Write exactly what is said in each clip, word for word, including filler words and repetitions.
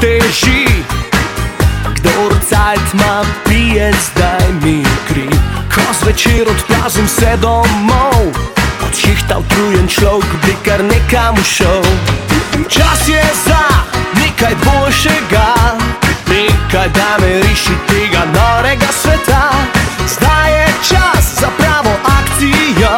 teži. Kdor cajt ma, pije zdaj mi kri. Ko zvečer odplazim se domov, od šihta utrujen človek bi kar nekam šel. Čas je za nekaj boljšega, nekaj da me reši tega norega sveta. Zdaj je čas za pravo akcijo,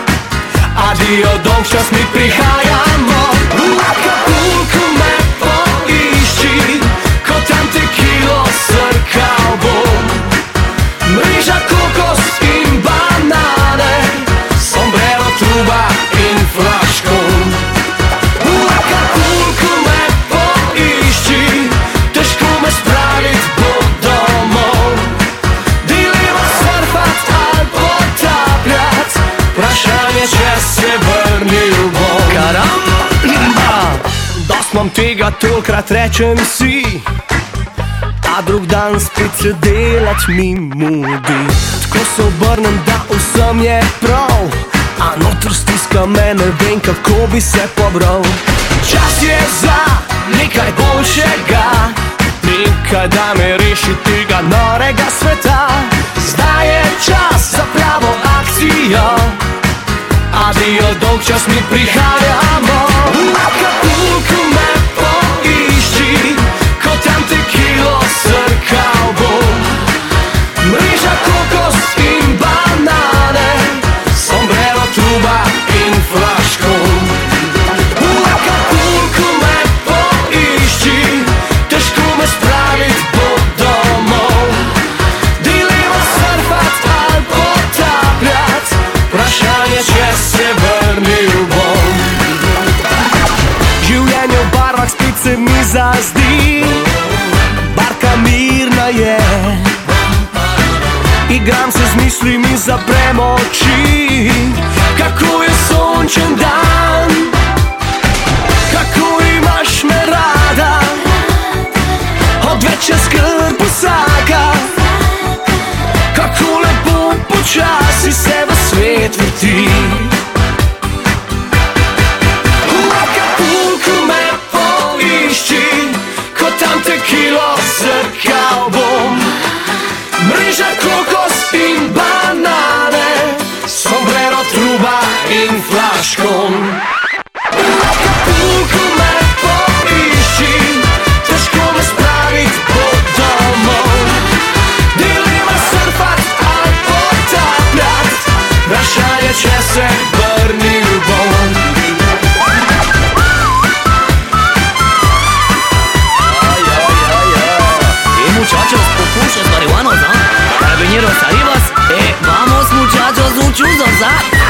adijo, dolgčas mi prihajamo. V Acapulcu me poišči, ko tam tekilo srkal bom. Mreža, kokos in banane, sombrero, truba in flaško. V Acapulcu me poišči, težko me spravit bo domov. Dilema surfat ali potapljat, vprašanje, če se vrnil bom. Karamba, dost mam tega, tolkrat rečem si, a drug dan spet se delat mi mudi. Tako se obrnem, da vsem je prav, a notr stiska me, ne vem, kako bi se pobral. Čas je za nekaj boljšega, nekaj da me reši tega norega sveta. Zdaj je čas za pravo akcijo, adijo, dolgčas mi prihajamo. V Acapulcu me poišči, ko tam tekilo srkal bom. Mreža, kokos in banane, sombrero, truba in flaško. V Acapulcu me poišči, težko me spravit bo domov. Dilema surfat ali potapljat, vprašanje, če se vrnil bom. Življenje v barvah spet se mi zazdi, barka mirna je. Igram se z mislimi, zaprem oči, kako je sončen dan, kako imaš me rada, odveč je skrb vsaka, kako lepo počasi se v svet vrti. V Acapulcu me poišči, ko tam tekilo srkal bom. Mreža, kokos in banane, sombrero, truba in flaškom. V Acapulcu me poišči, težko me spravit bo domov. Dilema surfat ali potapljat, vprašanje, če se vrnil bom. Muchachos, popuchos, marihuanos, ¿ah? Carabineros, arribas, eh, vamos muchachos, un chuzos, ¿ah?